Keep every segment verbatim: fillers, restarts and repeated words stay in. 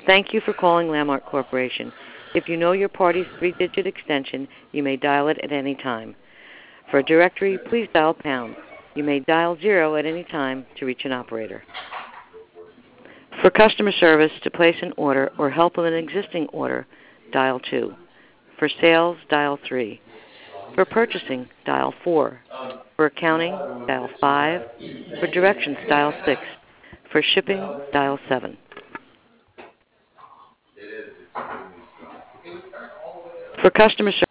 Thank you for calling Landmark Corporation. If you know your party's three-digit extension, you may dial it at any time. For a directory, please dial pound. You may dial zero at any time to reach an operator. For customer service, to place an order or help with an existing order, dial two. For sales, dial three. For purchasing, dial four. For accounting, dial five. For directions, dial six. For shipping, dial seven. For customer service,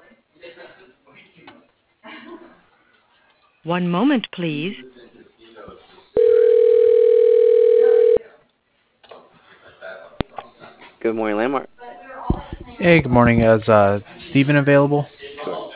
One moment, please. Good morning, Landmark. Hey, good morning. Is uh, Stephen available? Sure.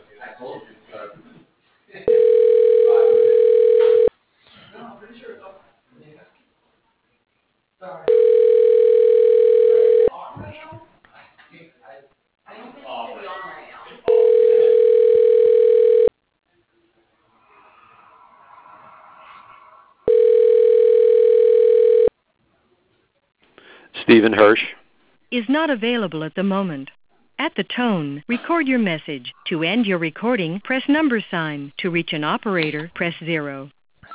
Stephen Hirsch. Is not available at the moment. At the tone, record your message. To end your recording, press number sign. To reach an operator, press zero.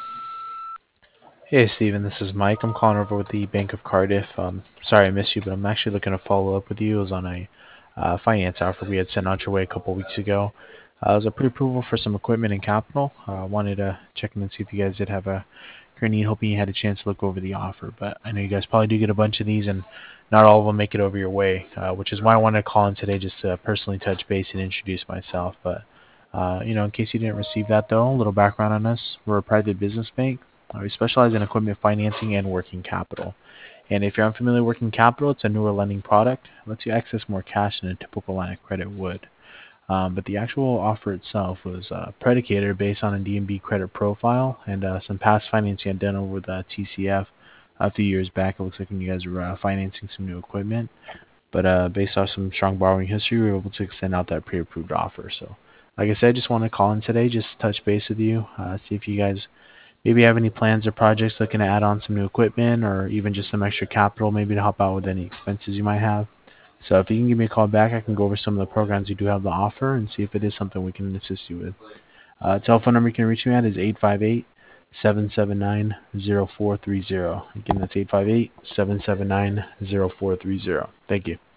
Hey, Stephen. This is Mike. I'm calling over with the Bank of Cardiff. Um, sorry I missed you, but I'm actually looking to follow up with you. It was on a uh, finance offer we had sent out your way a couple weeks ago. Uh, it was a pre-approval for some equipment and capital. I uh, wanted to check in and see if you guys did have a current need. Hoping you had a chance to look over the offer, but I know you guys probably do get a bunch of these, and not all of them make it over your way, uh, which is why I wanted to call in today just to personally touch base and introduce myself. But, uh, you know, in case you didn't receive that, though, a little background on us. We're a private business bank. Uh, we specialize in equipment financing and working capital. And if you're unfamiliar with working capital, it's a newer lending product. It lets you access more cash than a typical line of credit would. Um, but the actual offer itself was uh, predicated based on a D and B credit profile and uh, some past financing done over with uh, T C F a few years back. It looks like when you guys were uh, financing some new equipment. But uh, based off some strong borrowing history, we were able to extend out that pre-approved offer. So, like I said, I just want to call in today, just touch base with you, uh, see if you guys maybe have any plans or projects looking to add on some new equipment or even just some extra capital maybe to help out with any expenses you might have. So if you can give me a call back, I can go over some of the programs you do have to offer and see if it is something we can assist you with. Uh, telephone number you can reach me at is eight five eight, seven seven nine, zero four three zero. Again, that's eight five eight, seven seven nine, zero four three zero. Thank you.